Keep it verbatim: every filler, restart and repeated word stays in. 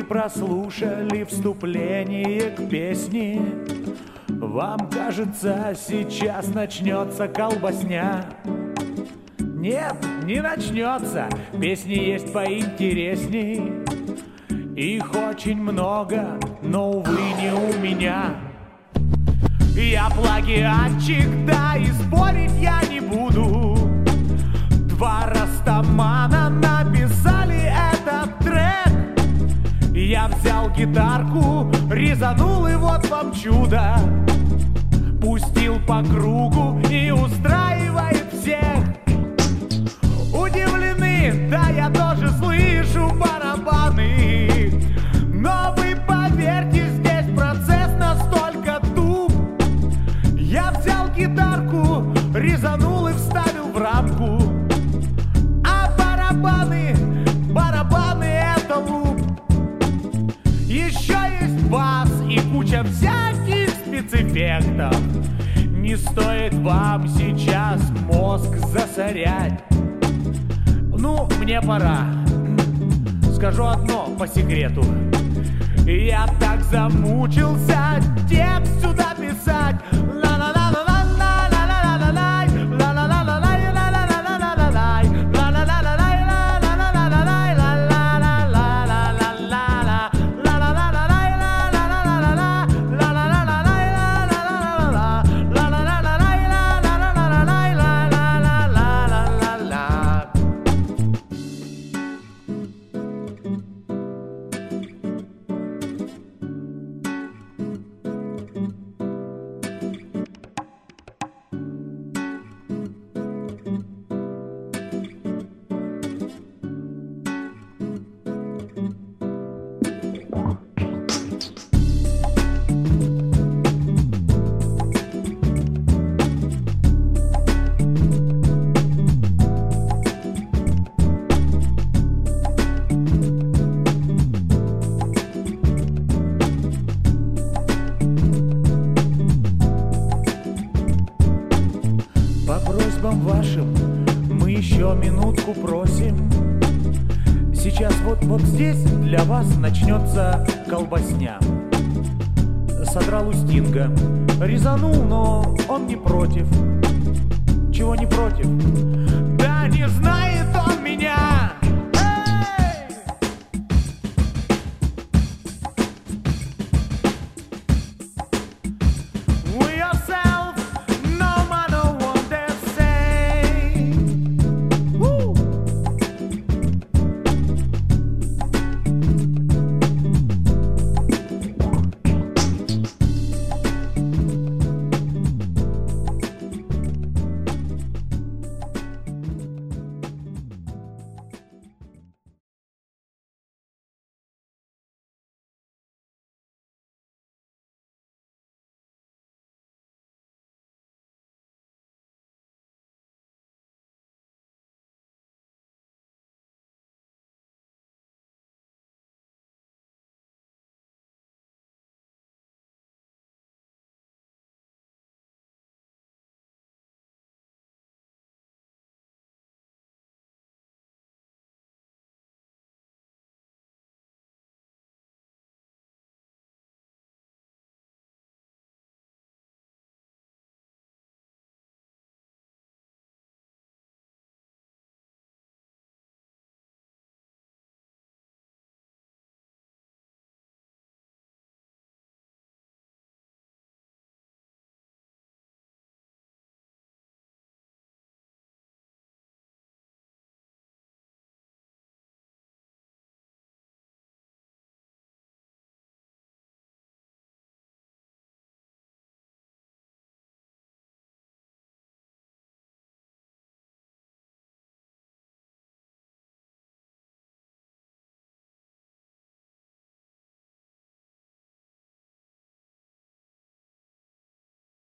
прослушали вступление к песне. Вам кажется, сейчас начнется колбасня. Нет, не начнется, песни есть поинтересней. Их очень много, но, увы, не у меня. Я плагиатчик, да, и спорить я не буду. Два растамана написали этот трек. Я взял гитарку, резанул, и вот вам чудо. Пустил по кругу и устраивает всех. Удивлены, да, я тоже слышу барабаны. Но вы поверьте, здесь процесс настолько туп. Я взял гитарку, резанул и вставил в рамку. А барабаны, барабаны это луп. Еще есть бас и куча всяких спецэффектов. Не стоит вам сейчас мозг засорять. Ну, мне пора. Скажу одно по секрету. Я так замучился текст сюда писать. Вашим мы еще минутку просим. Сейчас вот, вот здесь для вас начнется колбасня. Содрал у Стинга, резанул, но он не против. Чего не против? Да не знаю.